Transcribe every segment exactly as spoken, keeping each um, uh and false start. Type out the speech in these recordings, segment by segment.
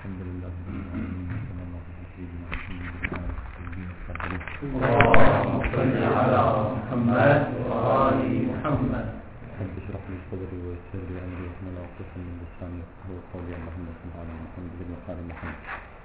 الحمد لله رب العالمين صلى الله على سيدنا محمد. اللهم صل على محمد وآل محمد. رب اشرح لي صدري ويسر لي امري واحلل عقدة من لساني يفقهوا قولي. اللهم صل على محمد وآل محمد.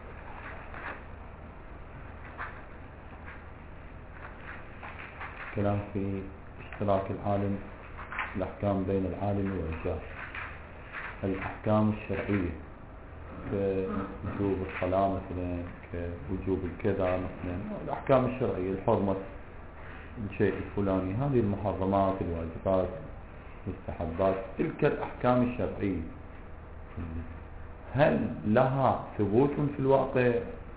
كلام في اشتراك العالم، الأحكام بين العالم والجاهل. الأحكام الشرعية كوجوب الصلاة مثلا، كوجوب الكذا مثلا، الأحكام الشرعية، الحرمة الشيء الفلاني، هذه المحرمات، الواجبات، المستحبات، تلك الأحكام الشرعية هل لها ثبوت في الواقع؟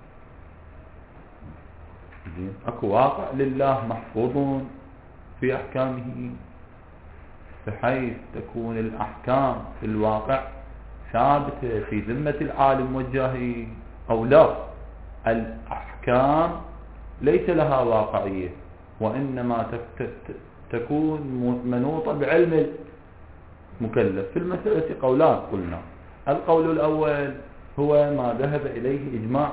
اكو واقع لله محفوظ في احكامه بحيث تكون الاحكام في الواقع ثابته في ذمه العالم والجاهل، او لا، الاحكام ليس لها واقعيه وانما تكون منوطه بعلم المكلف. في المساله قولان قلنا. القول الاول هو ما ذهب اليه اجماع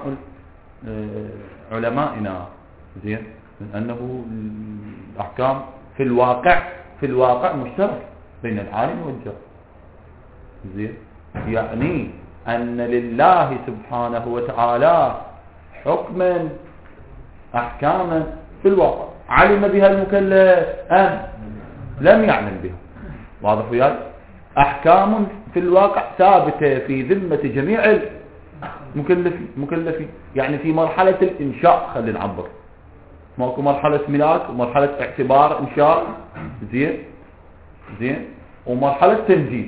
علمائنا، زين، من انه الاحكام في الواقع في الواقع مشترك بين العالم والجاهل، زين، يعني ان لله سبحانه وتعالى حكما احكاما في الواقع علم بها المكلف ام لم يعلم بها. واضح وياي؟ احكام في الواقع ثابته في ذمه جميع المكلفين مكلفين يعني في مرحله الانشاء، خلينا نعبر، ماكو مرحله ملاك ومرحله اعتبار انشاء، زين زين ومرحله تنجيز.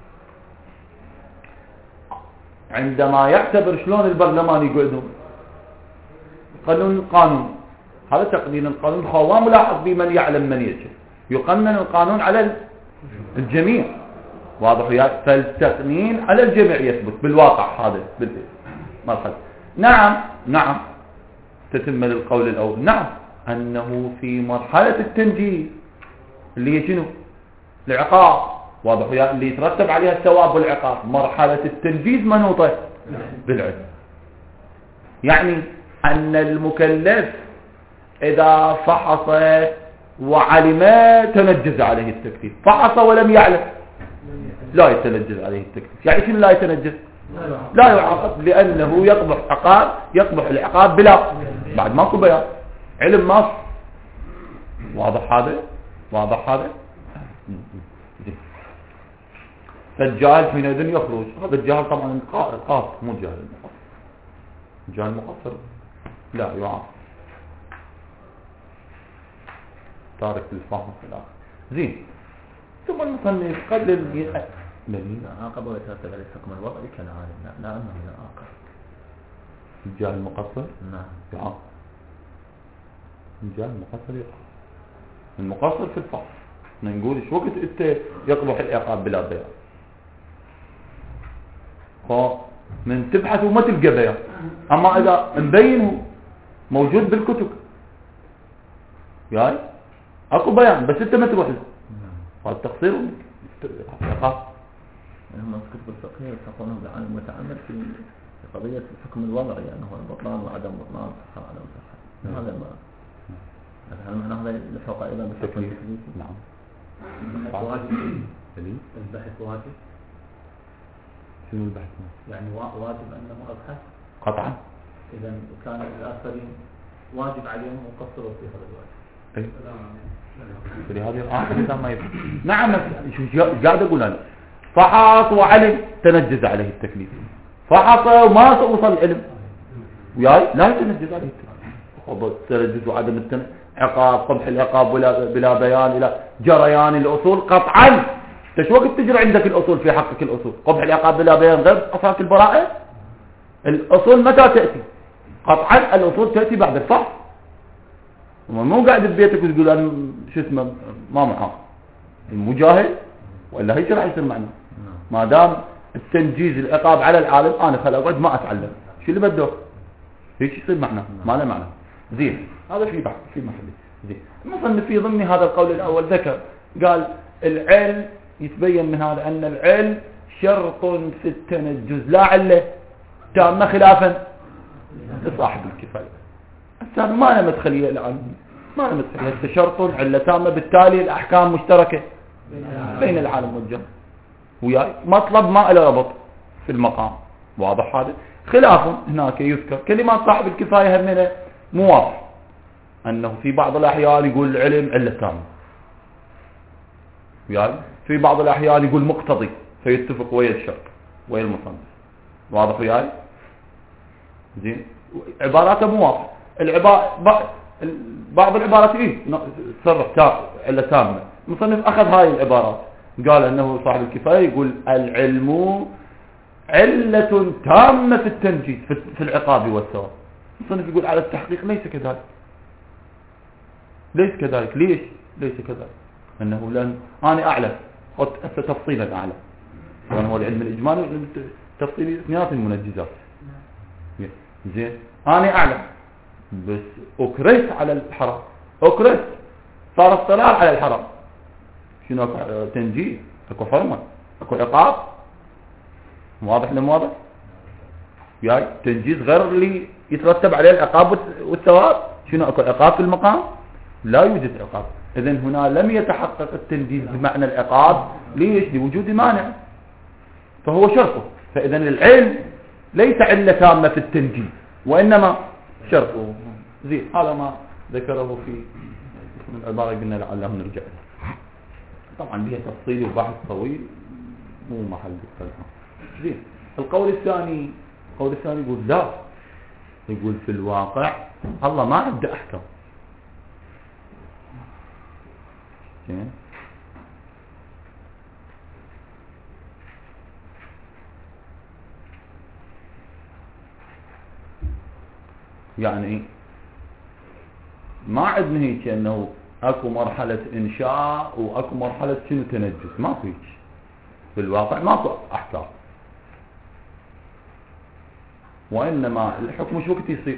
عندما يعتبر شلون البرلمان يقعدون قانون القانون، هذا تقنين القانون هو ملاحظ بمن يعلم من يجهل، يقنن القانون على الجميع. واضح وياك؟ فالتقنين على الجميع يثبت بالواقع هذا بالمرحله. نعم نعم تتم القول الاول، نعم انه في مرحله التنجيز اللي هي شنو؟ العقاب. واضح وياك؟ اللي يترتب عليها الثواب والعقاب. مرحله التنجيز منوطه بالعلم، يعني ان المكلف اذا فحص وعلم تنجز عليه التكليف، فحص ولم يعلم لا يتنجز عليه التكليف. يعني شنو لا يتنجز؟ لا يعاقب، لأنه يقبح عقاب يقبح العقاب بلا بعد ماكو بيان علم ماكو. واضح هذا؟ واضح هذا؟ فالجاهل حينئذ يخرج. هذا الجاهل طبعا قاص، مو جاهل مقصر. جاهل مقصر لا يعاقب، تارك للفهم في الآخر. زين. ثم المصنف قبل الذي عاقب ويترتب عليه حكم الوضع كالعالم، لا لا انه لا عاقب. الجاهل المقصر نعم يعاقب. الجاهل المقصر يعاقب. المقصر في الفحص نقول ايش وقت انت يقبح العقاب بلا بيان، فمن تبحث وما تلقى بيان. اما اذا مبين موجود بالكتب يعني اكو بيان بس انت ما تروح له، هذا تقصير عقاب. هم الكتب الفقهيه يلحقونه بعالم متعمد في قضيه الحكم الوضعي، يعني هو البطلان وعدم بطلان، صحه وعدم صحه. هذا ما هل معنى هذا الحق ايضا بالتكليف؟ نعم. البحث واجب. البحث واجب. شنو البحث؟ يعني واجب انه ابحث قطعا. اذا كان الاخرين واجب عليهم وقصروا في هذا الواجب. اي فلهذه الآخر ما يفهم. نعم شو قاعد اقول انا؟ فحص وعلم تنجز عليه التكليف، فحص وما وصل العلم وياي لا يتنجز عليه التكليف. تنجز وعدم التن عقاب، قبح العقاب بلا بلا بيان الى جريان الاصول قطعا. انت شو وقت تجري عندك الاصول في حقك؟ الاصول قبح العقاب بلا بيان غير قصاص البراءه. الاصول متى تاتي؟ قطعا الاصول تاتي بعد الفحص. مو قاعد ببيتك وتقول انا شو اسمه ما معاق المجاهد ولا هي راح يصير معنا. ما دام التنجيز العقاب على العالم انا خل اقعد ما اتعلم، شو اللي بدك؟ هيك يصير معنا ما له معنى. زين هذا في بحث في محل. زين المصنف في ضمن هذا القول الاول ذكر قال العلم يتبين من هذا ان العلم شرط في التنجز لا عله. تامة خلافا لصاحب الكفاية. هذا ما له مدخلية الآن، ما له مدخلية. هذا شرط علة تامة، بالتالي الأحكام مشتركة بين العالم والجهل وياي، مطلب ما له ربط في المقام. واضح هذا؟ خلاف هناك يذكر كلمات صاحب الكفاية همنا موافق أنه في بعض الأحيان يقول العلم علة تامة وياي، في بعض الأحيان يقول مقتضي فيتفق ويا الشرط ويا المصنف. واضح وياي؟ زين، عباراته موافق. العبارة بعض العبارات ايه تصرح علة تامة، المصنف أخذ هاي العبارات قال أنه صاحب الكفاية يقول العلم علة تامة في التنجيز في العقاب والثواب. المصنف يقول على التحقيق ليس كذلك. ليس كذلك. ليش ليس كذلك؟ أنه لأن أنا أعلم هسه تفصيلا أعلم، وأنا هو العلم الإجمالي والعلم التفصيلي اثنينات المنجزات. زين، أنا أعلم بس أكرهت على الحرام، أكرهت صار الصلاة على الحرام. شنو تنجيز؟ أكو حرمة، أكو عقاب. واضح لم واضح؟ يعني تنجيز غير اللي يترتب عليه العقاب والثواب. شنو أكو عقاب في المقام؟ لا يوجد عقاب. إذن هنا لم يتحقق التنجيز بمعنى العقاب. ليش؟ لوجود مانع، فهو شرطه. فإذن العلم ليس علة تامة في التنجيز وإنما شرطه. زين، هذا ما ذكره في من العبارة قلنا لعله نرجع له. طبعا بها تفصيل وبحث طويل مو محل الكلام. زين، القول الثاني، القول الثاني يقول لا، يقول في الواقع الله ما عنده أحكام. زين، يعني ما عندنا هيك انه اكو مرحلة انشاء واكو مرحلة شنو تنجس، ما في هيك في الواقع، ماكو احكام. وانما الحكم شو وقت يصير؟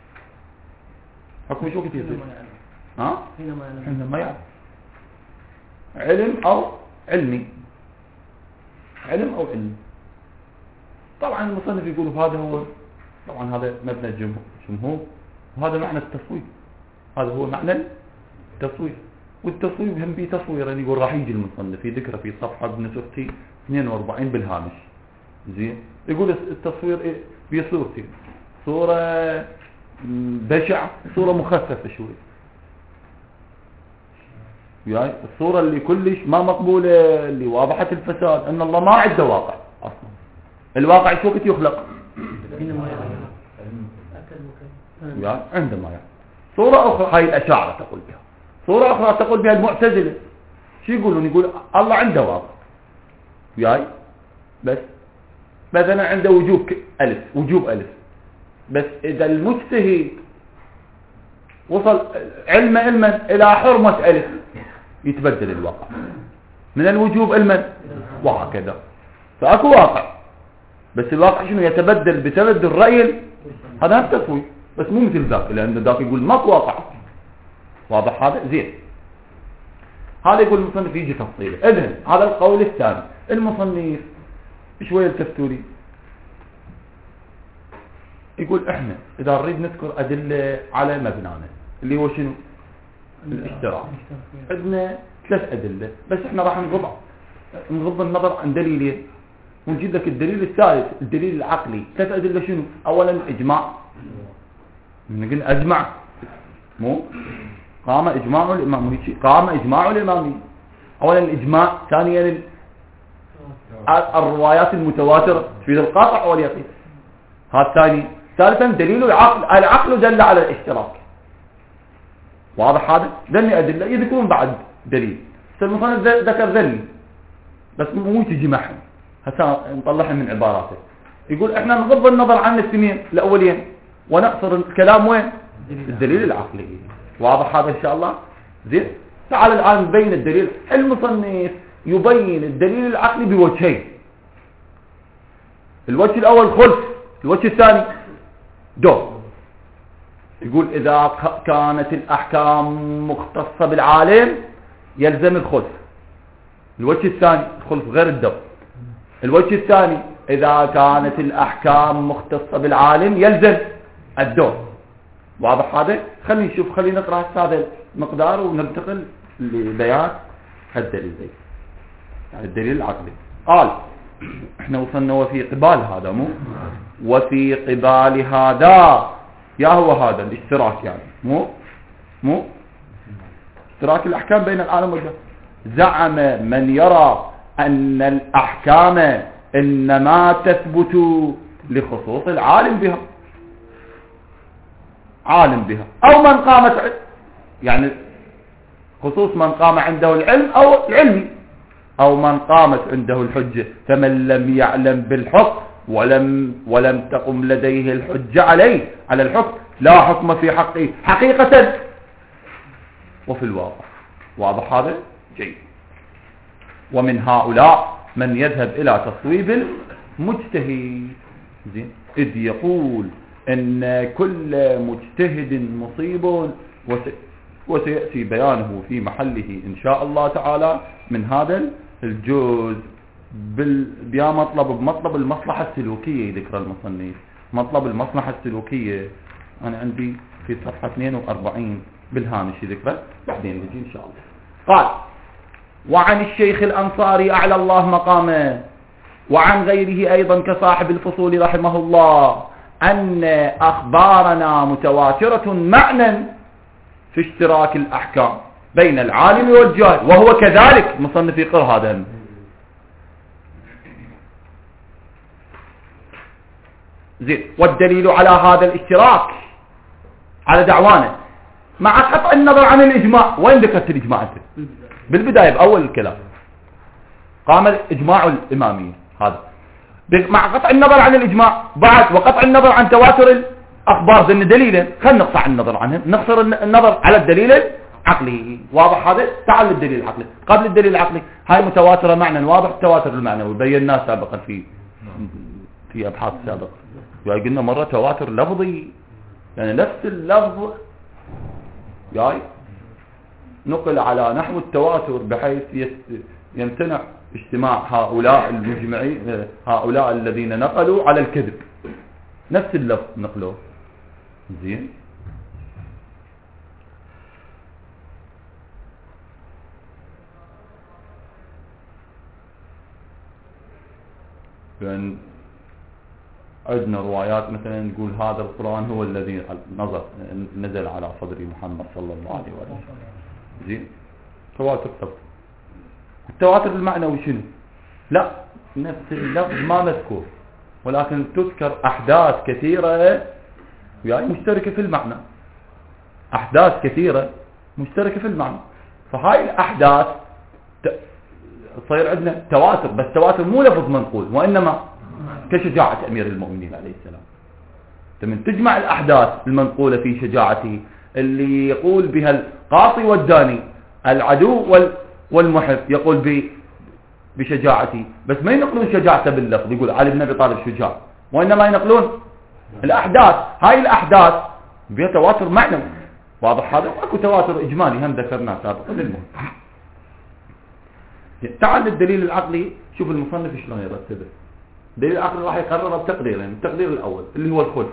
حكم شو وقت يصير؟ ها؟ حينما يعلم. علم او علمي، علم او علمي. طبعا المصنف يقول هذا هو، طبعا هذا مبنى الجمهور، وهذا معنى التصوير. هذا هو معنى التصوير. والتصوير هم به تصوير، يعني يقول راح يجي المصنف في ذكره في صفحة بنسختي اثنين وأربعين بالهامش. زين، يقول التصوير إيه؟ بصورتين، صورة بشعة، صورة مخففة شوي. يعني الصورة اللي كلش ما مقبولة، اللي واضحة الفساد، ان الله ما عنده واقع اصلا. الواقع شو وقت يخلق؟ يعني عندما يعني صورة أخرى، هاي الأشاعرة تقول بها. صورة أخرى تقول بها المعتزلة. شو يقولون؟ يقول الله عنده واقع يعني بس مثلا عنده وجوب ألف، وجوب ألف، بس إذا المجتهد وصل علم علما إلى حرمة ألف يتبدل الواقع من الوجوب علما وهكذا. فأكو واقع، بس الواقع شنو؟ يتبدل بتبدل الرأي. هذا التصوير، بس مو مثل ذاك، لأن ذاك يقول ماكو واقع. واضح هذا؟ زين، هذا يقول المصنف يجي تفصيله. إذن هذا القول الثاني. المصنف شوية التفتوري يقول احنا اذا نريد نذكر ادله على مبنانا اللي هو شنو؟ الاشتراك. عندنا ثلاث ادله، بس احنا راح نغض نغض النظر عن دليلين ونجيب لك الدليل الثالث، الدليل العقلي. ثلاث ادله شنو؟ اولا الاجماع، نقول اجمع، مو قام اجماع الامام، قام اجماع الامام. اولا الاجماع، ثانيا الروايات المتواتره في القاطع واليقين، هذا الثاني. ثالثا دليل العقل، العقل دل على الاشتراك. واضح هذا؟ ذني ادله يذكرون بعد دليل، المصنف ذكر ذني بس مو تجي معهم، هسه نطلعها من عباراته. يقول احنا نغض النظر عن الاثنين الاولين ونقصر الكلام وين؟ الدليل العقلي. واضح هذا ان شاء الله؟ زين، تعال الان نبين الدليل. المصنف يبين الدليل العقلي بوجهين، الوجه الاول خلف، الوجه الثاني دور. يقول اذا كانت الاحكام مختصة بالعالم يلزم الخلف. الوجه الثاني، الخلف غير الدور. الوجه الثاني إذا كانت الأحكام مختصة بالعالم يلزم الدور. واضح هذا؟ خلينا نشوف، خلينا نقرأ هذا المقدار وننتقل لبيان الدليل. يعني الدليل العقلي. قال احنا وصلنا وفي قبال هذا، مو وفي قبال هذا، يا هو هذا الاشتراك، يعني مو مو اشتراك الأحكام بين العالم والجهل. زعم من يرى أن الأحكام إنما تثبت لخصوص العالم بها، عالم بها، أو من قامت، يعني خصوص من قام عنده العلم أو العلمي، أو من قامت عنده الحجة. فمن لم يعلم بالحكم ولم ولم تقم لديه الحجة عليه على الحكم لا حكم في حقه حقيقة وفي الواقع. واضح هذا؟ جيد. ومن هؤلاء من يذهب إلى تصويب المجتهد، زين، إذ يقول إن كل مجتهد مصيب، وسيأتي بيانه في محله إن شاء الله تعالى من هذا الجزء بيا مطلب بمطلب المصلحة السلوكية. ذكر المصنف مطلب المصلحة السلوكية، أنا عندي في صفحة اثنين وأربعين بالهامش ذكره، بعدين نجي إن شاء الله. قال: وعن الشيخ الأنصاري أعلى الله مقامه، وعن غيره أيضا كصاحب الفصول رحمه الله، أن أخبارنا متواترة معنى في اشتراك الأحكام بين العالم والجاهل، وهو كذلك. مصنف يقر هذا زين. والدليل على هذا الاشتراك على دعوانا مع قطع النظر عن الإجماع. وين ذكرت الإجماع أنت؟ بالبداية بأول الكلام قام الإجماع الإمامي هذا، مع قطع النظر عن الإجماع بعد وقطع النظر عن تواتر الأخبار ذن دليلا. خلنا نقطع النظر عنهم، نقصر النظر على الدليل العقلي. واضح هذا؟ تعال للدليل العقلي. قبل الدليل العقلي هاي متواترة معنى واضح، التواتر المعنوي بيناه سابقا في في أبحاث سابقة. يعني قلنا مرة تواتر لفظي، يعني نفس اللفظ جاي نقل على نحو التواتر بحيث يمتنع اجتماع هؤلاء المجمعين، هؤلاء الذين نقلوا على الكذب، نفس اللفظ نقلوه. زين. لأن عندنا روايات مثلا نقول هذا القرآن هو الذي نزل نزل على صدر محمد صلى الله عليه وسلم. زين. تواتر طب التواتر المعنوي شنو؟ لا، نفس اللفظ ما مذكور، ولكن تذكر أحداث كثيرة يعني مشتركة في المعنى، أحداث كثيرة مشتركة في المعنى. فهاي الأحداث صير عندنا تواتر، بس تواتر مو لفظ منقول، وإنما كشجاعة أمير المؤمنين عليه السلام. من تجمع الأحداث المنقولة في شجاعته اللي يقول بها القاصي والداني، العدو والمحب يقول بشجاعته، بس ما ينقلون شجاعته باللفظ يقول علي بن أبي طالب شجاع، وإنما ينقلون الأحداث. هاي الأحداث بها تواتر معنوي. واضح هذا؟ واكو تواتر إجمالي هم ذكرناه سابقا. المهم تعال للدليل العقلي. شوف المصنف شلون يرتبه. الدليل العقلي راح يقرره بتقديرين. التقدير الأول اللي هو الخلف،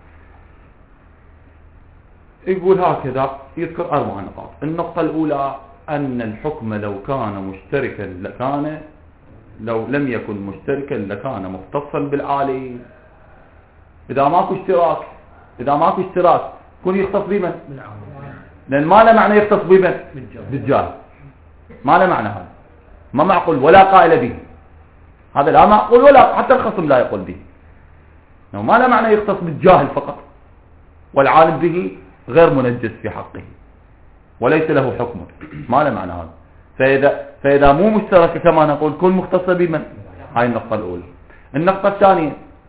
يقول هكذا، يذكر أربع نقاط. النقطة الأولى أن الحكم لو كان مشتركا لكان لو لم يكن مشتركا لكان مختصا بالعالي. إذا ماكو اشتراك إذا ماكو اشتراك يكون يختص بمن؟ لأن ما له معنى يختص بمن؟ بالجاهل. ما له معنى هذا، ما معقول ولا قائل به. هذا لا معقول ولا حتى الخصم لا يقول به. ما له معنى يختص بالجاهل فقط، والعالم به غير منجس في حقه وليس له حكم. ما له معنى هذا. فإذا, فإذا مو مشترك كما نقول كل مختص بمن؟ هاي النقطة الأولى. النقطة الثانية،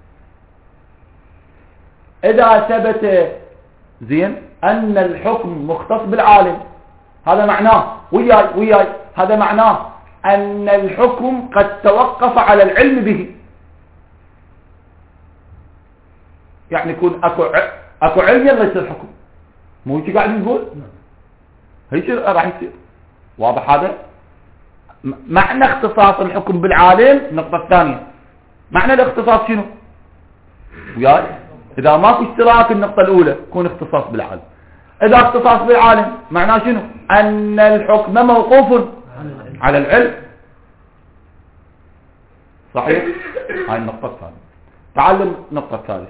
إذا ثبت زين أن الحكم مختص بالعالم، هذا معناه وياي وياي هذا معناه أن الحكم قد توقف على العلم به. يعني يكون أكو أكو علم يلا يصير حكم، مو هيك قاعد نقول؟ هيك راح يصير. واضح هذا؟ معنى اختصاص الحكم بالعالم. النقطة الثانية معنى الاختصاص شنو؟ وياي اذا ماكو اشتراك النقطة الاولى يكون اختصاص بالعالم. اذا اختصاص بالعالم معناه شنو؟ ان الحكم موقوف على العلم. صحيح؟ هاي النقطة الثانية. تعلم النقطة الثالثة.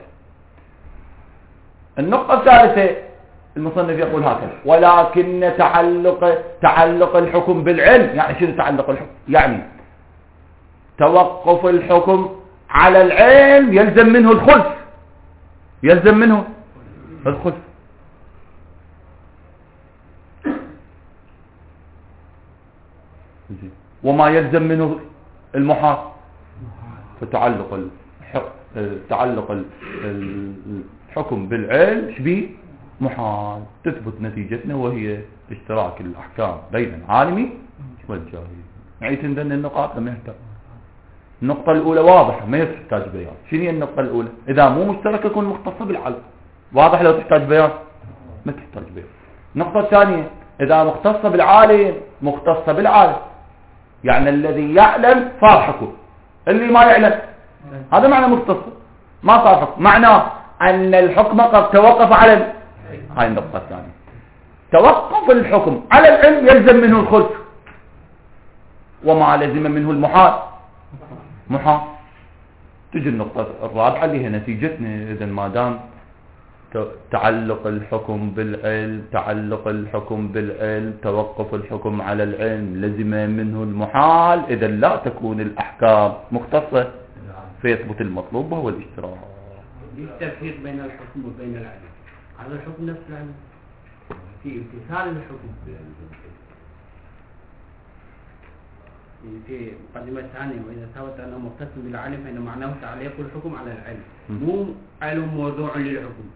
النقطة الثالثة المصنف يقول هكذا: ولكن تعلق تعلق الحكم بالعلم، يعني شنو تعلق الحكم؟ يعني توقف الحكم على العلم يلزم منه الخلف، يلزم منه الخلف. وما يلزم منه المحال. فتعلق الحق تعلق الحكم بالعلم شبيه محال. تثبت نتيجتنا وهي اشتراك الأحكام بين العالم والجاهل. نعيد عندنا النقاط لما يحتاج. النقطة الأولى واضحة ما تحتاج بيان. شنو هي النقطة الأولى؟ إذا مو مشتركة يكون مختصة بالعلم. واضح لو تحتاج بيان؟ ما تحتاج بيان. النقطة الثانية: إذا مختصة بالعالم مختصة بالعالم، يعني الذي يعلم صار حكم، اللي ما يعلم هذا معنى مختصة ما صار حكم. معناه أن الحكم قد توقف على ال... هاي النقطة الثانية. توقف الحكم على العلم يلزم منه الخلف، وما لزم منه المحال محال. تجي النقطة الرابعة اللي هي نتيجتنا. إذا ما دام تعلق الحكم بالعلم تعلق الحكم بالعلم توقف الحكم على العلم لزم منه المحال، إذا لا تكون الأحكام مختصة فيثبت المطلوب وهو الاشتراك. التفريق بين الحكم وبين العلم، هذا الحكم نفس العلم في امتثال الحكم. في مقدمة ثانية: وإذا ثبت أنه مختص بالعلم فإن معناه تعليق الحكم على العلم، مو علم موضوع للحكم.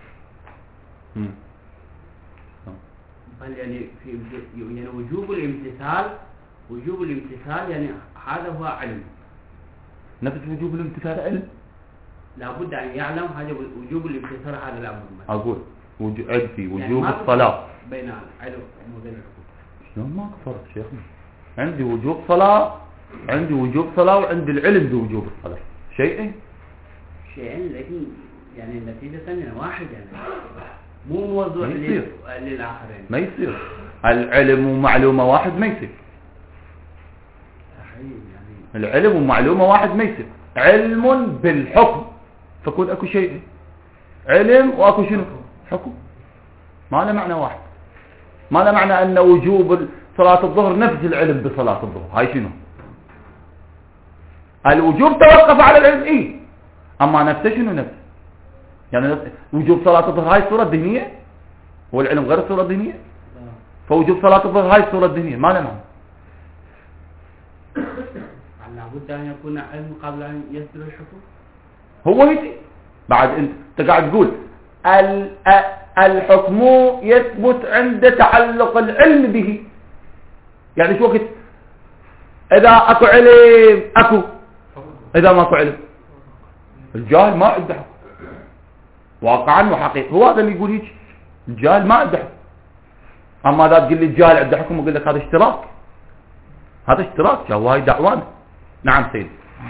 بل يعني في يعني وجوب الامتثال وجوب الامتثال يعني هذا هو علم. نفس وجوب الامتثال علم. لابد أن يعلم هذا وجوب الامتثال هذا الأمر. أقول وجوب عندي وجوب يعني الصلاة بين العلم وبين الحكم. شلون ما كفرت شيخنا؟ عندي وجوب صلاة عندي وجوب صلاة وعندي العلم بوجوب الصلاة شيئين شيئين لكن يعني النتيجة ثانية واحد، يعني مو موضوع للآخرين. ما يصير العلم ومعلومة واحد ما يصير. يعني العلم ومعلومة واحد ما يصير. علم بالحكم فكون اكو شيء علم واكو شنو حكم، ما له معنى واحد. ما له معنى ان وجوب صلاة الظهر نفس العلم بصلاة الظهر. هاي شنو؟ الوجوب توقف على العلم ايه، اما نفسه شنو نفسه؟ يعني وجوب صلاة الظهر هاي الصورة الذهنية والعلم غير الصورة الذهنية. فوجوب صلاة الظهر هاي الصورة الذهنية ما له معنى. لابد ان يكون علم قبل ان يصدر الحكم. هو هيك بعد انت قاعد تقول الحكم يثبت عند تعلق العلم به. يعني شو وقت اذا اكو علم اكو، اذا ما اكو علم الجاهل ما عنده حكم واقعا وحقيقة. هو هذا اللي يقول هيك، الجاهل ما عنده حكم. اما اذا تقول لي الجاهل عنده حكم اقول لك هذا اشتراك، هذا اشتراك وهاي دعوانا. نعم سيدي.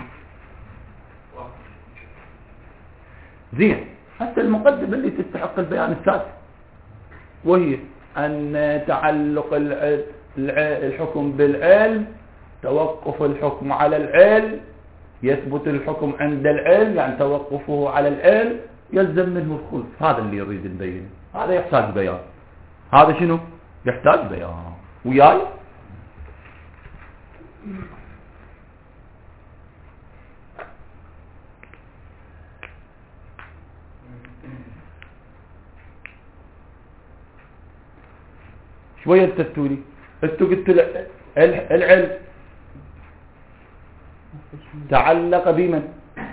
زين حتى المقدمة اللي تستحق البيان السادس وهي أن تعلق الحكم بالعلم توقف الحكم على العلم يثبت الحكم عند العلم، يعني توقفه على العلم يلزم منه الخلف. هذا اللي يريد نبين. هذا يحتاج بيان. هذا شنو يحتاج بيان وياي. شوية التستولي انتو قلت العلم تعلق بمن؟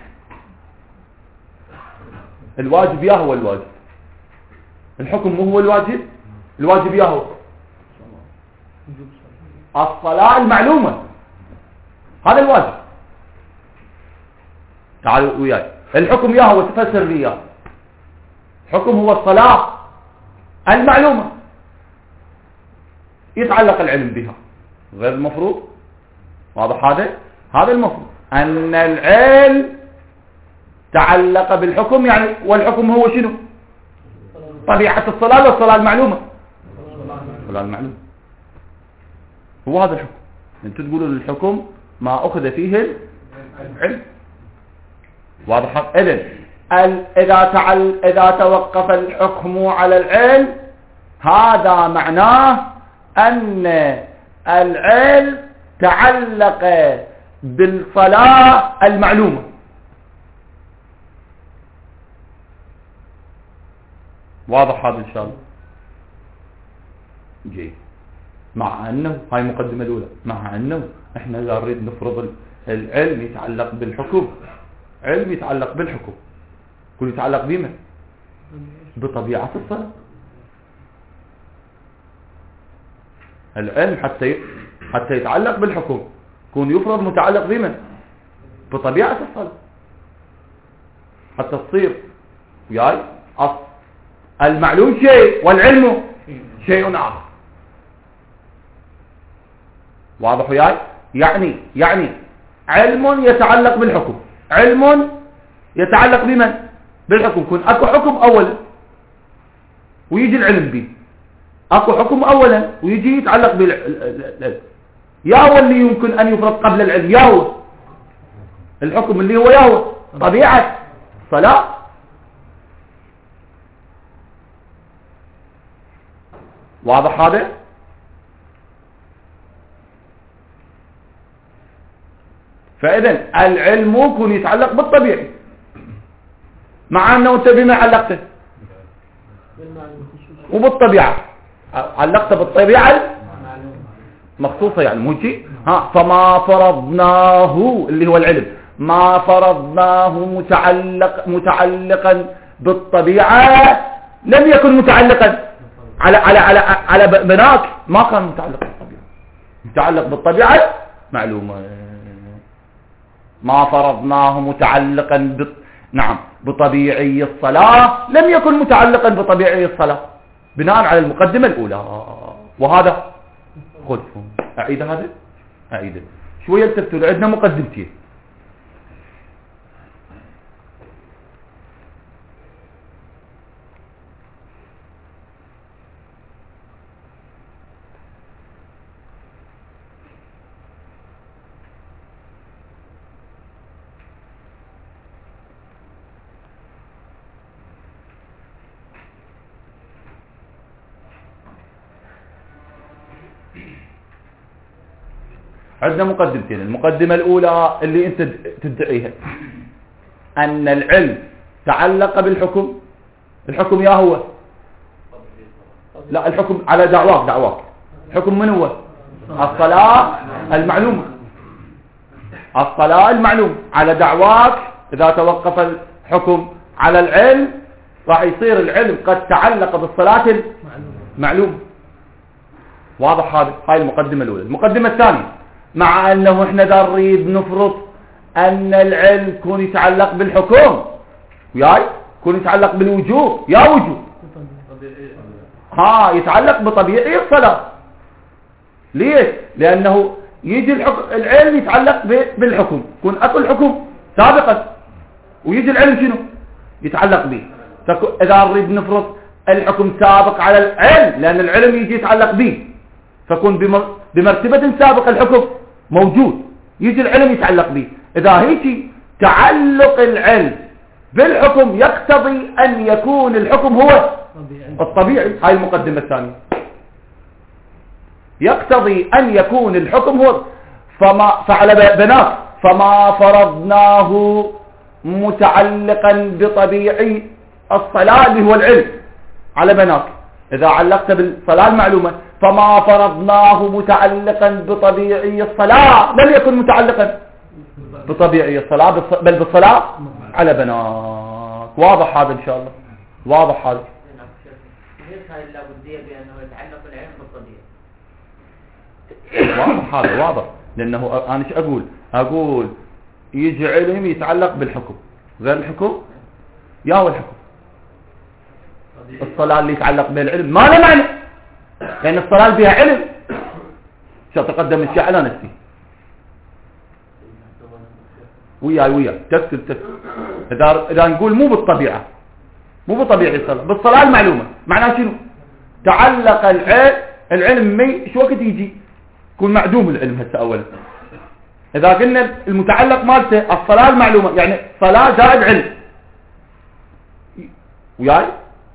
الواجب يا هو الواجب. الحكم مو هو الواجب، الواجب يا هو الصلاة المعلومة، هذا الواجب. تعالوا وياي. الحكم يا هو تفسر لي اياه. الحكم هو الصلاة المعلومة يتعلق العلم بها غير المفروض. واضح هذا؟ هذا المفروض. أن العلم تعلق بالحكم، يعني والحكم هو شنو؟ طبيعة الصلاة والصلاة المعلومة. الصلاة المعلومة هو هذا الحكم. انتم تقولوا للحكم ما أخذ فيه العلم. واضح؟ إذن إذا تعل إذا توقف الحكم على العلم هذا معناه أن العلم تعلق بالصلاة المعلومة. واضح هذا إن شاء الله؟ جيد. مع أنه هاي المقدمة الأولى، مع أنه إحنا إذا نريد نفرض العلم يتعلق بالحكم، علم يتعلق بالحكم كل يتعلق بما بطبيعة الصلاة. العلم حتى حتى يتعلق بالحكم يكون يفرض متعلق بمن؟ بطبيعة الصلاة، حتى تصير وياي أصل المعلوم شيء والعلم شيء آخر. واضح وياي؟ يعني يعني علم يتعلق بالحكم، علم يتعلق بمن؟ بالحكم. يكون اكو حكم اولا ويجي العلم به، اكو حكم اولا ويجي يتعلق بالعلم. يا هو اللي يمكن ان يفرض قبل العلم، يا هو الحكم اللي هو يا هو طبيعة صلاة. واضح هذا؟ فإذن العلم يكون يتعلق بالطبيعي، مع أنه أنت بما علقته وبالطبيعة علقته بالطبيعة مخصوصة، يعني موجي ها. فما فرضناه اللي هو العلم، ما فرضناه متعلق متعلقا بالطبيعة لم يكن متعلقا على على على على بناك، ما كان متعلق بالطبيعة، متعلق بالطبيعة معلومة. ما فرضناه متعلقا ب... نعم بطبيعي الصلاة لم يكن متعلقا بطبيعي الصلاة بناء على المقدمة الأولى. وهذا خذ أعيد هذا أعيده شوية التفتوا، عندنا مقدمتين. عندنا مقدمتين. المقدمة الأولى اللي أنت تدعيها أن العلم تعلق بالحكم. الحكم يا هو لا الحكم على دعواك دعواك الحكم من هو؟ الصلاة المعلومة. الصلاة المعلومة على دعواك إذا توقف الحكم على العلم راح يصير العلم قد تعلق بالصلاة المعلومة. واضح هذا؟ هاي المقدمة الأولى. المقدمة الثانية مع أنه إحنا دا نريد نفرض أن العلم يكون يتعلق بالحكم وياي يكون يتعلق بالوجوب يا وجوب ها يتعلق بطبيعي الصلاة. ليش؟ لأنه يجي الحكم العلم يتعلق بالحكم، يكون أكو الحكم سابقا ويجي العلم شنو؟ يتعلق به. إذا نريد نفرض الحكم سابق على العلم لأن العلم يجي يتعلق به، فكون بمرتبة سابقة الحكم موجود يجي العلم يتعلق به. إذا هيك تعلق العلم بالحكم يقتضي أن يكون الحكم هو الطبيعي. هاي المقدمة الثانية. يقتضي أن يكون الحكم هو فما فعل بنات فما فرضناه متعلقا بطبيعي الصلاة اللي هو العلم على بنات. إذا علقت بالصلاة المعلومة فما فرضناه متعلقا بطبيعي الصلاة لم يكن متعلقا بطبيعي الصلاة بل بالصلاة على بنات. واضح هذا إن شاء الله؟ واضح هذا؟ ليش هاي اللابدية بأنه يتعلق بالعلم بالطبيعي؟ واضح هذا واضح. لأنه أنا ايش أقول؟ أقول يجي علم يتعلق بالحكم غير الحكم يا هو الحكم. الصلاة اللي يتعلق بها العلم ما له معنى، لأن الصلاة اللي بها علم سأتقدم الشيء على نفسي. وياي وياي تكتب تكتب اذا اذا نقول مو بالطبيعه مو بطبيعي الصلاه، بالصلاه المعلومه، معناه شنو؟ تعلق العلم العلم مي شو وقت يجي يكون معدوم العلم هسه اولا. اذا قلنا المتعلق مالته الصلاه المعلومه يعني صلاه زائد علم وياي،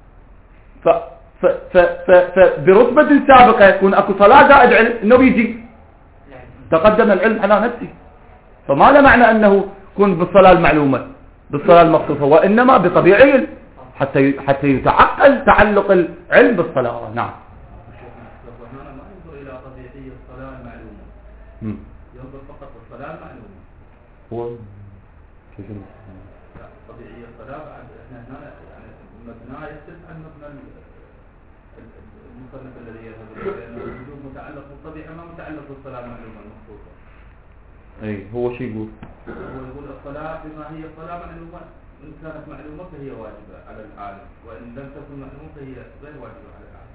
ف ف ف ف فبرتبه سابقه يكون اكو صلاه زائد علم انه بيجي تقدم العلم على نفسه، فما له معنى انه يكون بالصلاه المعلومه بالصلاه المخصوصه، وانما بطبيعي حتى حتى يتعقل تعلق العلم بالصلاه. نعم. وهنا ما ينظر الى طبيعيه الصلاه المعلومه، ينظر فقط الصلاه المعلومه. هو كيف طبيعيه الصلاه بعد احنا هنا يعني مبناه يختلف عن مبنى المصنف الذي يذهب اليه، لانه الوجود متعلق بالطبيعه ما متعلق بالصلاه المعلومه المخصوصه. اي هو شو يقول؟ هو يقول الصلاه بما هي الصلاه معلومه، إن كانت معلومة فهي واجبة على العالم، وإن لم تكن معلومة فهي غير واجبة على العالم.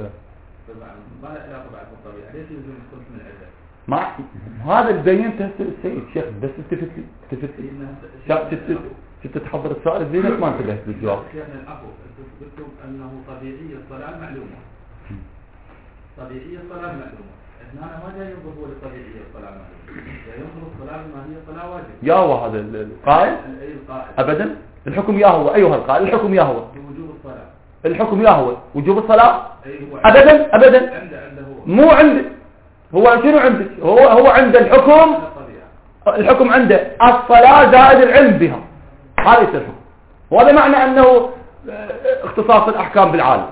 ما لا علاقة بعد بالطبيعة، ليش يلزم الخلف من العلة؟ ما هذا اللي بينته السيد شيخ، بس التفت لي التفت لي شفت تحضر السؤال زينك ما انتبهت للجواب. شيخنا العفو، انتم قلتم انه طبيعية الصلاة المعلومة. طبيعية الصلاة المعلومة، هنا ما جاي ينظر هو لطبيعية الصلاة المعلومة، جاي ينظر الصلاة ما هي صلاة واجبة. يا هو هذا القائل؟ اي القائل. ابدا الحكم يا هو، ايها القائل الحكم يا هو. بوجوب الصلاة. الحكم يا هو وجوب الصلاة؟ أيوة. ابدا ابدا. عنده عنده هو. مو عنده. هو شنو عندك؟ هو هو عنده الحكم. الحكم عنده الصلاة زائد العلم بها. هذا الحكم. وهذا معنى انه اختصاص الاحكام بالعالم.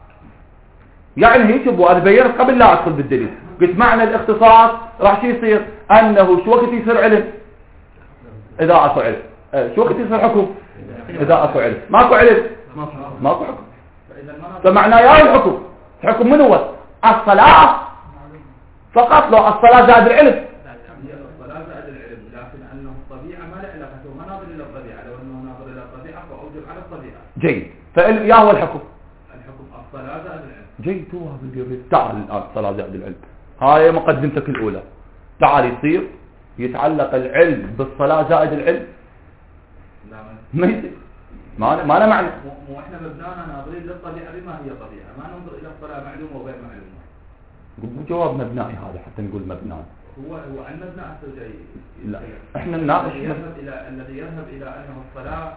يعني هي شوفوا انا بينت قبل لا ادخل بالدليل، قلت معنى الاختصاص راح شو يصير؟ انه شو وقت يصير علم؟ اذا اكو علم. شو وقت يصير حكم؟ اذا اكو علم. ماكو علم ماكو حكم. فمعنى يا الحكم حكم من هو؟ الصلاة فقط، لو الصلاة زائد العلم. الصلاة زائد العلم، لكن انه الطبيعة ما له علاقة، ما ناظر الى الطبيعة، لو انه ناظر الى الطبيعة فاوجب على الطبيعة. جيد، فيا هو الحكم؟ الحكم الصلاة زائد العلم. جيد، هو هذا اللي يريد. تعال الان الصلاة زائد العلم، هاي مقدمتك الاولى. تعال يصير يتعلق العلم بالصلاة زائد العلم؟ لا ما يصير، ما ما له معنى. مو احنا مبنانا ناظرين للطبيعة بما هي طبيعة، ما ننظر الى الصلاة معلومة وغير معلومة. جواب مبنائي هذا حتى نقول مبنائي. هو هو عن مبنى جاي. لا احنا نناقش يذهب الى الذي يذهب الى انه الصلاة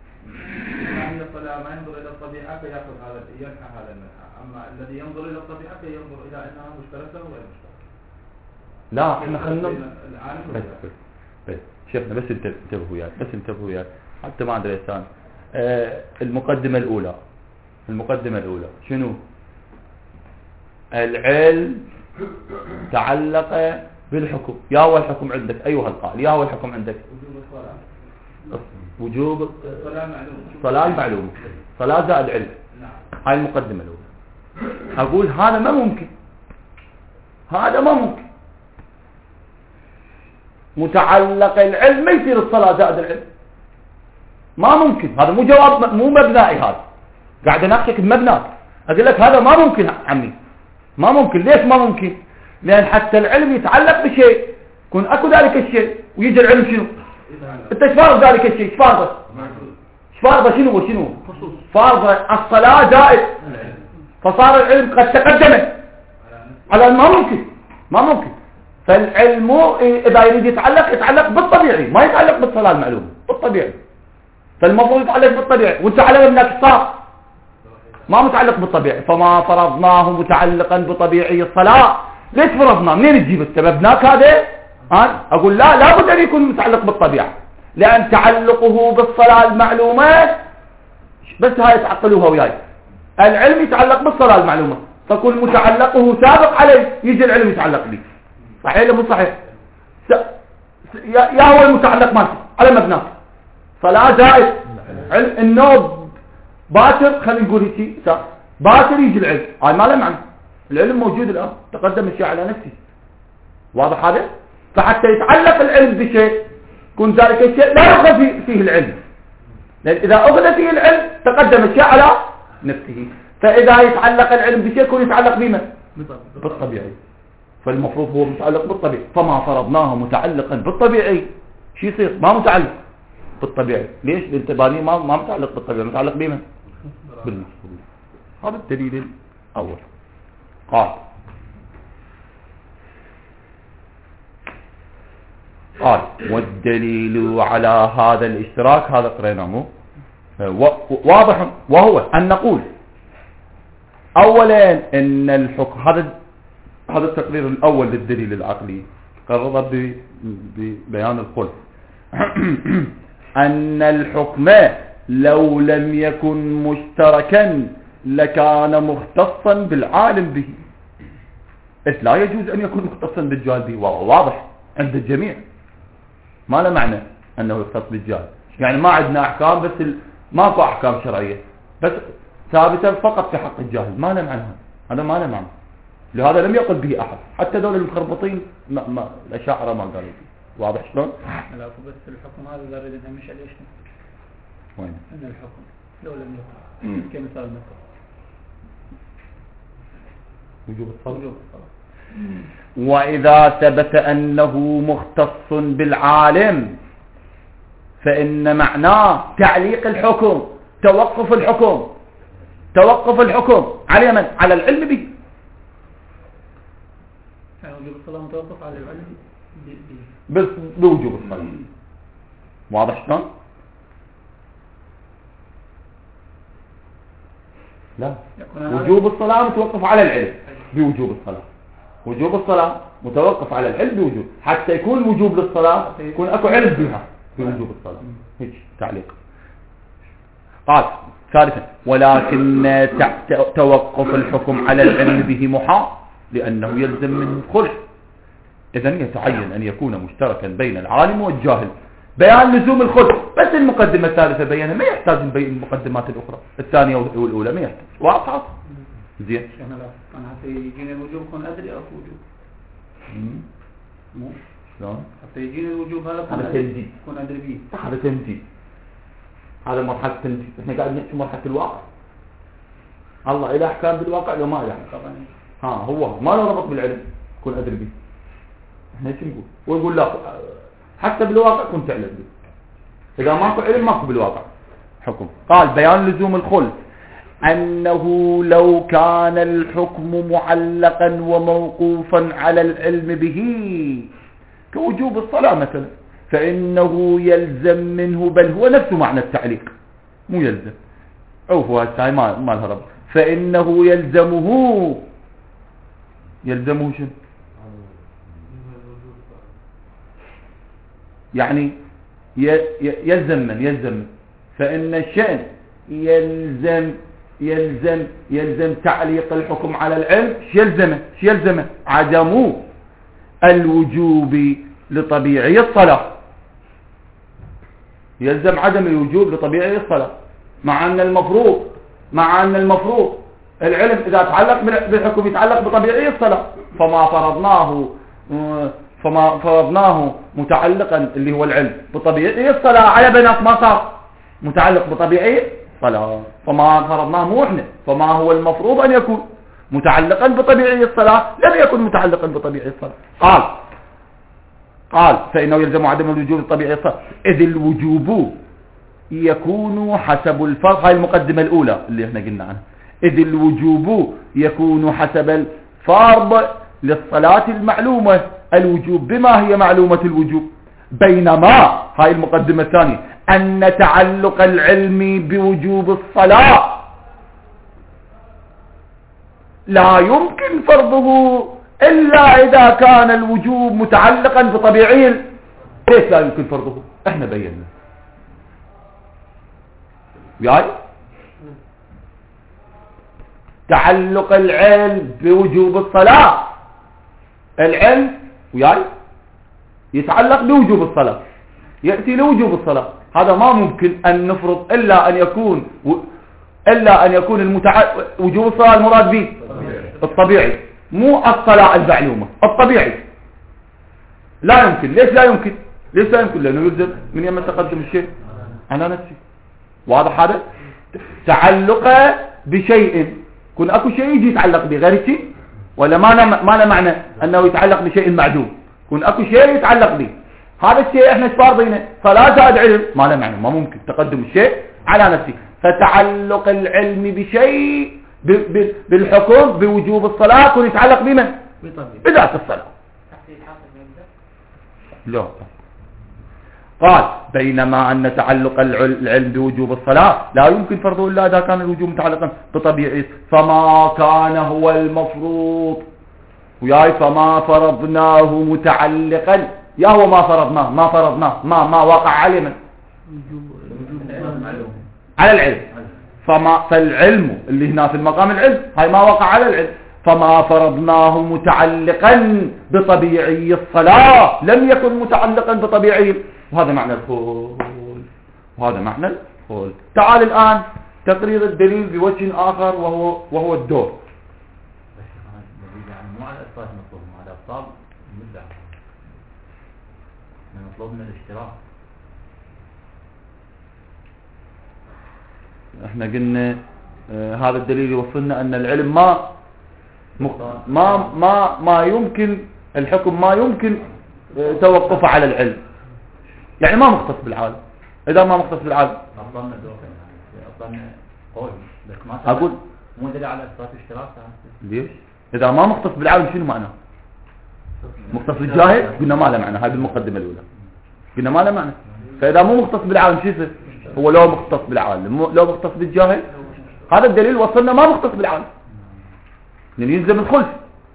ما هي الصلاة ما ينظر الى الطبيعة فيأخذ هذا ينحى هذا المنحى، اما الذي ينظر الى الطبيعة فينظر الى انها مشتركة وغير مشتركة. لا احنا خلينا بس بس بس شيخنا بس انتبهوا وياي، بس انتبهوا وياي حتى ما ادري انسان. آه المقدمة الاولى المقدمة الاولى شنو؟ العلم تعلق بالحكم. يا هو الحكم عندك ايها القائل؟ يا هو الحكم عندك؟ وجوب الصلاة. وجوب الصلاة معلومة. صلاة المعلومة، صلاة زائد علم. نعم. هاي المقدمة الاولى. اقول هذا ما ممكن، هذا ما ممكن. متعلق العلم ما يصير الصلاة زائد العلم، ما ممكن. هذا مو جواب، مو مبنائي، هذا قاعد اناقشك بمبناك. اقول لك هذا ما ممكن عمي، ما ممكن. ليش ما ممكن؟ لان حتى العلم يتعلق بشيء يكون اكو ذلك الشيء ويجي العلم شنو؟ انت ايش فارض ذلك الشيء؟ ايش فارضه؟ ايش فارضه شنو وشنو؟ فارضه الصلاة زائد، فصار العلم قد تقدم على ما ممكن، ما ممكن. فالعلم اذا يريد يتعلق يتعلق بالطبيعي، ما يتعلق بالصلاة المعلومة، بالطبيعي. فالمفروض يتعلق بالطبيعي، وانت على ابنك صار ما متعلق بالطبيعي. فما فرضناه متعلقا بطبيعي الصلاة. ليش فرضنا؟ منين تجيب انت مبناك هذا؟ ها اقول لا لابد ان يكون متعلق بالطبيعة، لان تعلقه بالصلاة المعلومة بس هاي تعقلوها وياي. العلم يتعلق بالصلاة المعلومة، فكل متعلقه سابق عليه يجي العلم يتعلق به. صحيح ولا مو صحيح؟ س... س... يا... يا هو المتعلق مالك على مبناك صلاة زائد علم. النوب باكر، خلينا نقول هيك باكر يجي العلم، هاي ما له معنى. العلم موجود الان، تقدم الشيء على نفسه. واضح هذا؟ فحتى يتعلق العلم بشيء يكون ذلك الشيء لا يؤخذ فيه, فيه العلم، لان اذا اخذ فيه العلم تقدم الشيء على نفسه. فاذا يتعلق العلم بشيء يكون يتعلق بما؟ بالطبيعي. فالمفروض هو متعلق بالطبيعي. فما فرضناه متعلقا بالطبيعي شو يصير؟ ما متعلق بالطبيعي. ليش؟ الانتباهي ما ما متعلق بالطبيعي، متعلق بمن؟ بالمفروض. هذا الدليل الأول. قال قال والدليل على هذا الاشتراك، هذا قريناه واضح، وهو أن نقول أولا أن الحكم، هذا هذا التقرير الأول للدليل العقلي قرر ببيان الخلف أن الحكم لو لم يكن مشتركا لكان مختصا بالعالم به، إذ لا يجوز أن يكون مختصا بالجاهل به، واضح عند الجميع، ما له معنى أنه يختص بالجاهل. يعني ما عندنا أحكام، بس ال... ماكو أحكام شرعية بس ثابتة فقط في حق الجاهل، ما له معنى، هذا ما له معنى. لهذا لم يقل به أحد، حتى دول المخربطين ما ما الأشاعرة ما قالوا به. واضح شلون؟ لا بس الحكم هذا لا أريد أن مش ليش وين؟ أن الحكم لو لم يقل كمثال مثل وجوب الصلاة. وجوب الصلاة. وإذا ثبت أنه مختص بالعالم فإن معناه تعليق الحكم، توقف الحكم، توقف الحكم على من؟ على العلم به. يعني وجوب الصلاة متوقف على العلم بس بوجوب الصلاة. واضح شلون؟ لا، وجوب الصلاة متوقف على العلم بوجوب الصلاة. وجوب الصلاة متوقف على العلم بوجوب، حتى يكون وجوب للصلاة يكون اكو علم بها بوجوب الصلاة. هيك تعليق. قال ثالثا ولكن توقف الحكم على العلم به محال لأنه يلزم منه الخلف، إذن يتعين أن يكون مشتركا بين العالم والجاهل. بيان لزوم الخلف، بس المقدمة الثالثة بيانها، ما يحتاج نبين المقدمات الأخرى الثانية والأولى، ما يحتاج. واضح؟ زين. أنا حتى يجيني الوجوب كون أدري أو وجوب. مو شلون؟ حتى يجيني الوجوب هذا هذا تمجيد. كون أدري بيه. هذا تمجيد. هذا مرحلة تمجيد. إحنا قاعد نحكي مرحلة الواقع. الله إله أحكام بالواقع لو ما إله. ها هو ما له ربط بالعلم كون أدري بيه. إحنا شو نقول؟ ويقول لا حتى بالواقع كنت تعلم به. إذا ماكو علم ماكو بالواقع حكم. قال بيان لزوم الخلف أنه لو كان الحكم معلقا وموقوفا على العلم به كوجوب الصلاة مثلا فإنه يلزم منه، بل هو نفسه معنى التعليق مو يلزم، عوفوا هاي ما ما لها ربط، فإنه يلزمه يلزمه شنو؟ يعني يلزم من يلزم من فإن الشأن يلزم يلزم يلزم تعليق الحكم على العلم. شو يلزمه؟ شو يلزمه؟ عدم الوجوب لطبيعي الصلاة. يلزم عدم الوجوب لطبيعي الصلاة، مع أن المفروض مع أن المفروض العلم إذا تعلق بالحكم يتعلق بطبيعي الصلاة، فما فرضناه فما فرضناه متعلقا اللي هو العلم بطبيعي الصلاة على بنات ما صار متعلق بطبيعي الصلاة، فما فرضناه مو احنا، فما هو المفروض أن يكون متعلقا بطبيعي الصلاة لم يكن متعلقا بطبيعي الصلاة. قال قال فإنه يلزم عدم الوجوب الطبيعي الصلاة، إذ الوجوب يكون حسب الفرض. هاي المقدمة الأولى اللي احنا قلنا عنها. إذ الوجوب يكون حسب الفرض للصلاة المعلومة الوجوب بما هي معلومة الوجوب، بينما هاي المقدمة الثانية أن تعلق العلم بوجوب الصلاة لا يمكن فرضه إلا إذا كان الوجوب متعلقا بطبيعي. ليش لا يمكن فرضه؟ احنا بينا يعني تعلق العلم بوجوب الصلاة، العلم وياي يتعلق بوجوب الصلاة، يأتي لوجوب الصلاة، هذا ما ممكن أن نفرض إلا أن يكون إلا أن يكون المتع... وجوب الصلاة المراد به الطبيعي، مو الصلاة المعلومة، الطبيعي لا يمكن. ليش لا يمكن؟ ليش لا يمكن؟ لأنه يلزم من يوم تقدم الشيء أنا نفسي. واضح هذا؟ تعلق بشيء كن أكو شيء يجي يتعلق به غير شيء، ولا ما له ما له معنى أنه يتعلق بشيء معدوم، كن أكو شيء يتعلق به هذا الشيء احنا صار بينه صلاة زائد علم ما له معنى، ما ممكن تقدم الشيء على نفسه. فتعلق العلم بشيء ب ب بالحكم بوجوب الصلاة يكون يتعلق بمن؟ بذات الصلاة. لا قال بينما أن تعلق العلم بوجوب الصلاة لا يمكن فرضه إلا إذا كان الوجوب متعلقا بطبيعي، فما كان هو المفروض وياي فما فرضناه متعلقا، يا هو ما فرضناه ما فرضناه ما ما وقع عليه من على العلم، فما فالعلم اللي هنا في المقام العلم هاي ما وقع على العلم، فما فرضناه متعلقا بطبيعي الصلاة لم يكن متعلقا بطبيعي، وهذا معنى الخول، وهذا معنى الخول. تعال الآن تقرير الدليل بوجه آخر وهو وهو الدور. يعني مو على الأساس مطلوب، على أساس المدعى مطلوب من الاشتراك. احنا قلنا آه هذا الدليل يوصلنا ان العلم ما ما ما ما يمكن الحكم ما يمكن آه توقفه على العلم، يعني ما مختص بالعالم. اذا ما مختص بالعالم أفضلنا دور أفضلنا قول بس ما اقول مو دليل على إثبات اشتراك. ليش؟ اذا ما مختص بالعالم شنو معناه؟ مختص بالجاهل قلنا ما له معنى، هذه المقدمة الاولى قلنا ما له معنى. فاذا مو مختص بالعالم شو يصير؟ هو لو مختص بالعالم لو مختص بالجاهل، هذا الدليل وصلنا ما مختص بالعالم لأن يلزم الخلف،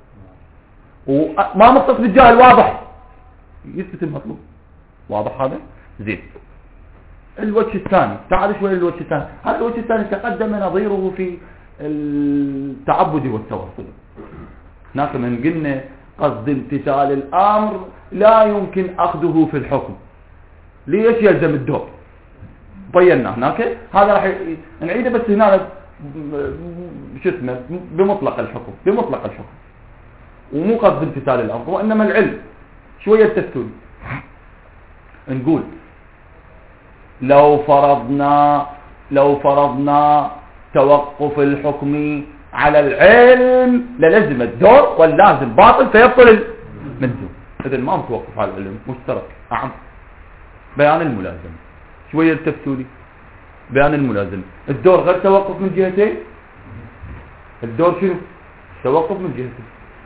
وما مختص بالجاهل واضح يثبت المطلوب. واضح هذا؟ زين. الوجه الثاني، تعال شوي للوجه الثاني. هذا الوجه الثاني تقدم نظيره في التعبد والتوسل. هناك من قلنا قصد امتثال الأمر لا يمكن أخذه في الحكم، ليش يلزم الدور؟ بينا هناك هذا راح نعيده بس هنا شو اسمه بمطلق الحكم، بمطلق الحكم ومو قصد امتثال الأمر، وإنما العلم. شوية تفتون نقول لو فرضنا لو فرضنا توقف الحكم على العلم للزم الدور واللازم باطل فيبطل الملزوم. إذن ما متوقف على العلم مشترك. أعم بيان الملازم شوية التفتولي بيان الملازم. الدور غير توقف من جهتين. الدور شنو؟ توقف من جهتين.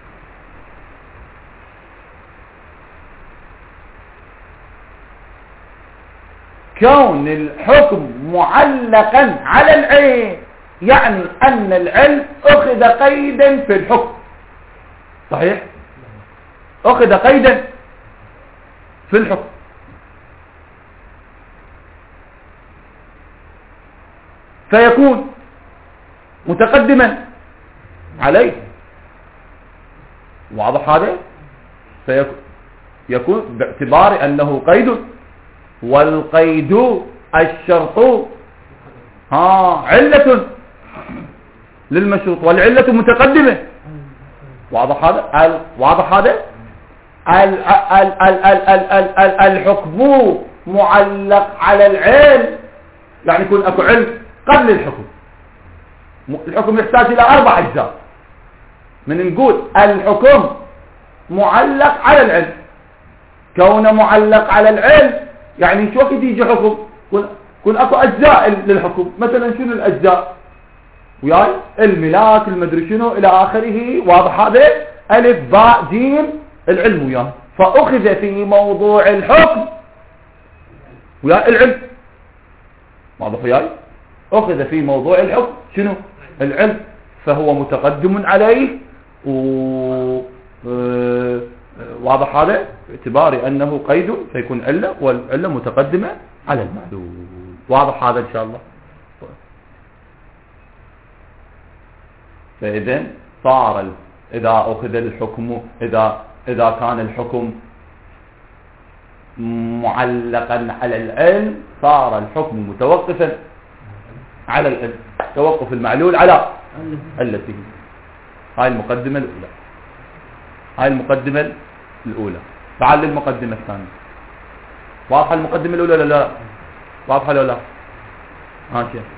كون الحكم معلقا على العين يعني أن العلم أخذ قيدا في الحكم. صحيح؟ أخذ قيدا في الحكم. فيكون متقدما عليه. واضح هذا؟ فيكون باعتبار أنه قيد، والقيد الشرط ها علة للمشروط، والعلة متقدمة. واضح هذا؟ واضح هذا؟ الحكم معلق على العلم يعني يكون اكو علم قبل الحكم. الحكم يحتاج الى اربع اجزاء. من نقول الحكم معلق على العلم، كونه معلق على العلم يعني شو وقت يجي حكم يكون اكو اجزاء للحكم. مثلا شنو الاجزاء وياي؟ الملاك المدري شنو الى اخره. واضح هذا؟ الف باء جيم العلم وياي. فاخذ في موضوع الحكم وياي العلم. واضح وياي؟ اخذ في موضوع الحكم شنو؟ العلم. فهو متقدم عليه و واضح هذا؟ باعتبار انه قيد فيكون علة، والعلة متقدمة على المعلوم. واضح هذا ان شاء الله؟ فاذا صار اذا اخذ الحكم اذا اذا كان الحكم معلقا على العلم صار الحكم متوقفا على العلم، توقف المعلول على علته. هاي المقدمة الاولى. هاي المقدمة الأولى. تعال للمقدمة الثانية. واضحة المقدمة الأولى ولا لا؟ واضحة ولا لا؟ ها شيء.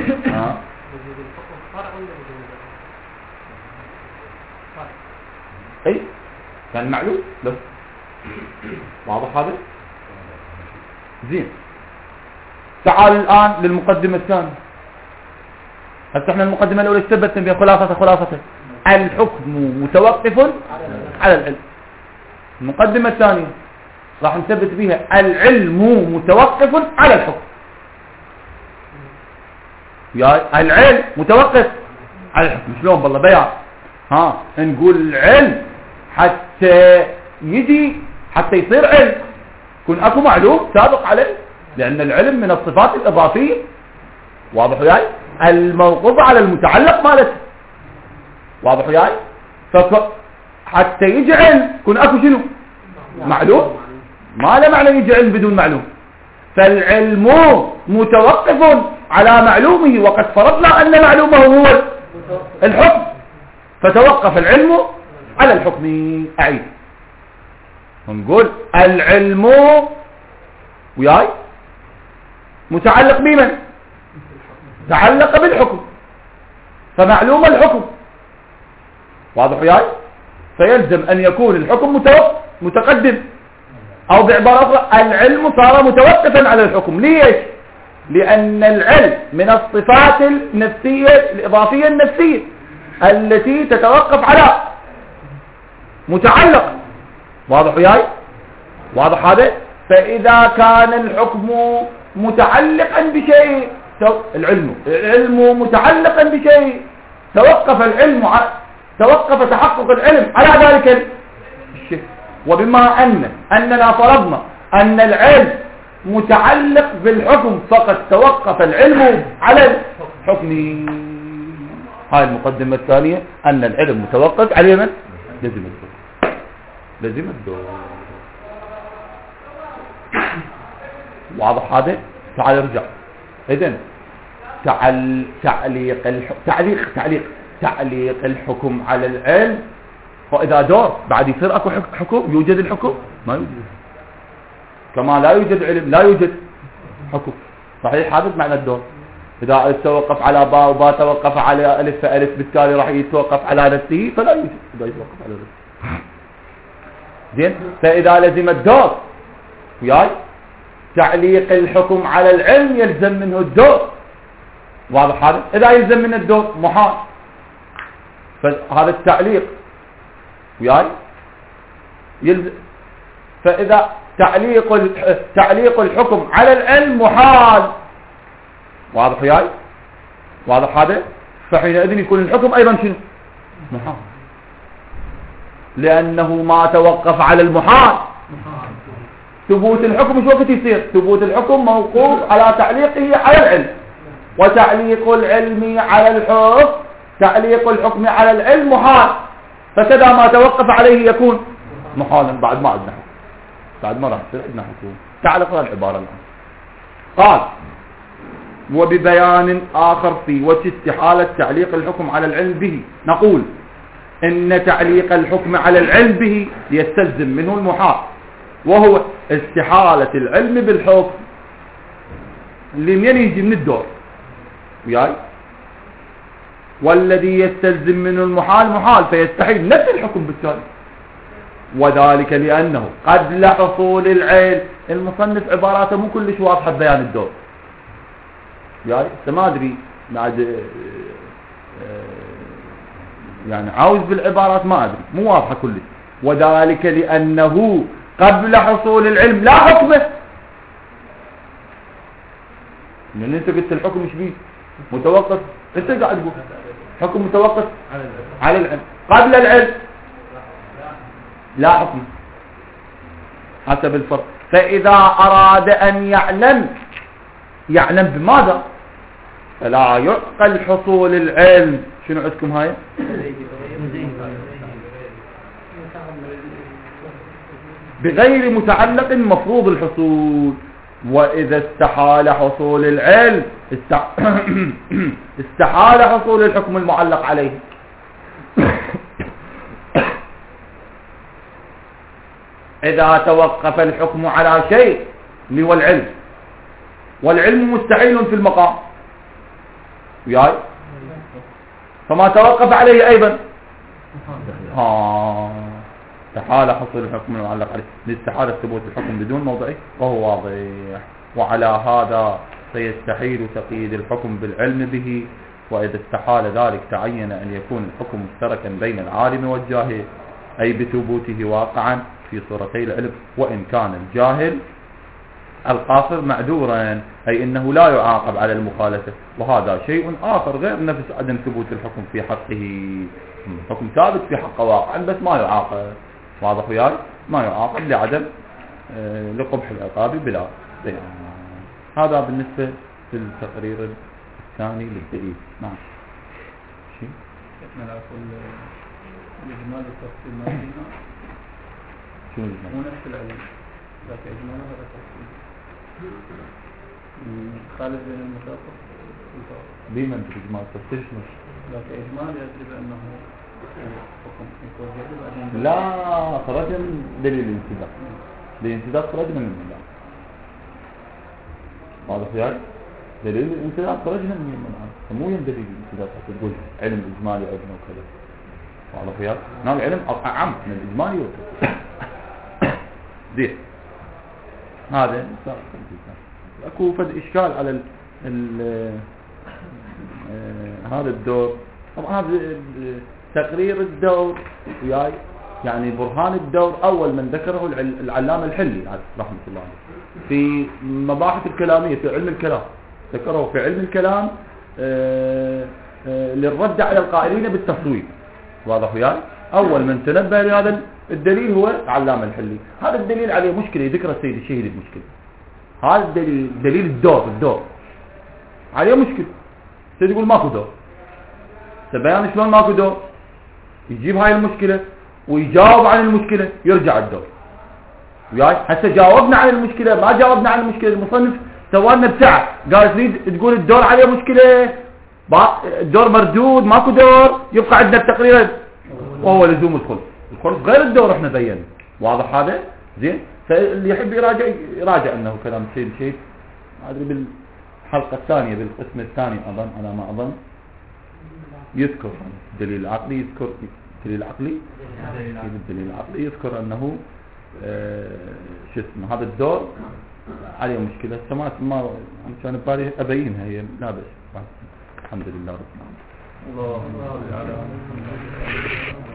ها. اي كان معلوم بس. واضح هذا؟ زين. تعال الآن للمقدمة الثانية. هسه احنا المقدمة الأولى اشتبت بها خلاصة خلاصة الحكم متوقف على العلم. المقدمة الثانية راح نثبت بها العلم متوقف على الحكم. يا العلم متوقف على الحكم شلون بالله بيان؟ ها نقول العلم حتى يجي حتى يصير علم يكون اكو معلوم سابق عليه، لان العلم من الصفات الاضافيه. واضح وياي؟ الموقوف على المتعلق مالته. واضح وياي؟ حتى يجي علم يكون اكو شنو؟ معلوم. ما له معنى يجي علم بدون معلوم. فالعلم متوقف على معلومه، وقد فرضنا ان معلومه هو الحكم، فتوقف العلم على الحكم. اعيد ونقول العلم وياي متعلق بمن؟ تعلق بالحكم، فمعلوم الحكم. واضح وياي؟ فيلزم ان يكون الحكم متوقف متقدم، او بعبارة اخرى العلم صار متوقفا على الحكم. ليش؟ لان العلم من الصفات النفسية الاضافية النفسية التي تتوقف على متعلق. واضح وياي؟ واضح هذا؟ فاذا كان الحكم متعلقا بشيء، العلم العلم متعلقا بشيء، توقف العلم ع... توقف تحقق العلم على ذلك الشيء. وبما ان اننا فرضنا ان العلم متعلق بالحكم، فقد توقف العلم على الحكم. هاي المقدمة الثانية، ان العلم متوقف على من؟ لازم الدور. لازم الدور. واضح هذا؟ تعال ارجع. اذن تعل... تعليق الح... تعليق تعليق تعليق الحكم على العلم، فاذا دور بعد يصير اكو حكم، يوجد الحكم؟ ما يوجد. كما لا يوجد علم لا يوجد حكم. صحيح هذا معنى الدور. اذا الف توقف على باء وباء توقف على الف، فالف بالتالي راح يتوقف على نفسه، فلا يوجد. اذا يتوقف على نفسه زين. فاذا لزم الدور وياي تعليق الحكم على العلم يلزم منه الدور. واضح هذا؟ اذا يلزم من الدور محال. فهذا التعليق وياي يلزم. فاذا تعليق تعليق الحكم على العلم محال. واضح وياي؟ واضح هذا؟ فحينئذ يكون الحكم ايضا شنو؟ محال، لانه ما توقف على المحال. ثبوت الحكم شو وقت يصير؟ ثبوت الحكم موقوف على تعليقه على العلم، وتعليق العلم على الحكم تعليق الحكم على العلم محال، فكذا ما توقف عليه يكون محالا. بعد ما عندنا حكم، بعد ما راح يصير عندنا حكم. تعال اقرا العباره الان. قال: وببيان آخر في وجه استحالة تعليق الحكم على العلم به، نقول إن تعليق الحكم على العلم به يستلزم منه المحال، وهو استحالة العلم بالحكم. اللي من يجي من الدور وياي، والذي يستلزم منه المحال محال، فيستحيل نفس الحكم بالتالي. وذلك لأنه قبل حصول العلم. المصنف عباراته مو كلش واضحة ببيان الدور يعني ما ادري بعد يعني عاوز بالعبارات ما ادري مو واضحه كلش. وذلك لانه قبل حصول العلم لا حكمه. لان انت قلت الحكم ايش بيه؟ متوقف. انت قاعد تقول حكم متوقف على العلم. قبل العلم لا حكم حسب الفرق. فاذا اراد ان يعلم يعلم بماذا؟ فلا يعقل حصول العلم. شنو عندكم هاي؟ بغير متعلق مفروض الحصول. وإذا استحال حصول العلم استحال حصول الحكم المعلق عليه. إذا توقف الحكم على شيء اللي هو العلم، والعلم مستحيل في المقام وياي، فما توقف عليه أيضا ها استحالة حصول الحكم المعلق عليه، لاستحالة ثبوت الحكم بدون موضعي وهو واضح. وعلى هذا فيستحيل تقييد الحكم بالعلم به، وإذا استحال ذلك تعين أن يكون الحكم مشتركا بين العالم والجاهل، أي بثبوته واقعا في صورتي العلم، وإن كان الجاهل القاصر معذورا، أي أنه لا يعاقب على المخالفة، وهذا شيء آخر غير نفس عدم ثبوت الحكم في حقه. الحكم ثابت في حقه واقعا بس ما يعاقب، واضح وياي؟ ما يعاقب لعدم آه لقبح العقاب بلا بيان. هذا بالنسبة للتقرير الثاني للدليل. نعم. شيء احنا نقول الإجمال والتفصيل ما فينا شو الإجمال؟ مو نفس العلم، لكن إجمال هذا تفصيل خالف بين المتوقف والمتوقف. بما أنت الإجمال تفصيل شنو؟ لكن إجمال يجب أنه حكم يكون جديد بعدين لا، خرجنا من دليل الانتداب. الانتداب خرجنا منه. لا واضح وياي؟ دليل الانتداب خرجنا منه الآن، مو ين دليل الانتداب حتى تقول علم إجمالي عندنا وكذا. واضح وياي؟ هنا العلم أعم من الإجمالي وكذا. زين. هذا اكو فد اشكال على ال ال آه هذا الدور. طبعا هذا تقرير الدور وياي، يعني برهان الدور اول من ذكره العلامة الحلي رحمة الله عليه في مباحث الكلامية في علم الكلام، ذكره في علم الكلام آه آه للرد على القائلين بالتصويب. واضح وياي؟ اول من تنبه لهذا الدليل هو العلامة الحلي. هذا الدليل عليه مشكلة، ذكر السيد الشهيد المشكلة. هذا الدليل دليل الدور الدور عليه مشكلة. السيد يقول ماكو دور، تبين شلون ماكو دور؟ يجيب هاي المشكلة ويجاوب عن المشكلة يرجع الدور. وياي هسه جاوبنا عن المشكلة، ما جاوبنا عن المشكلة. المصنف سوالنا بساعة قال تريد تقول الدور عليه مشكلة، الدور مردود ماكو دور، يبقى عندنا التقرير وهو لزوم الخلف. الخلف غير الدور احنا بينا. واضح هذا؟ زين. فاللي يحب يراجع يراجع انه كلام السيد الشهيد ما ادري بالحلقة الثانية بالقسم الثاني اظن على ما اظن يذكر الدليل العقلي، يذكر الدليل العقلي الدليل العقلي يذكر انه آه شو اسمه هذا الدور عليه مشكلة. سمعت ما كان ببالي ابينها هي لا بس الحمد لله رب العالمين. الله الله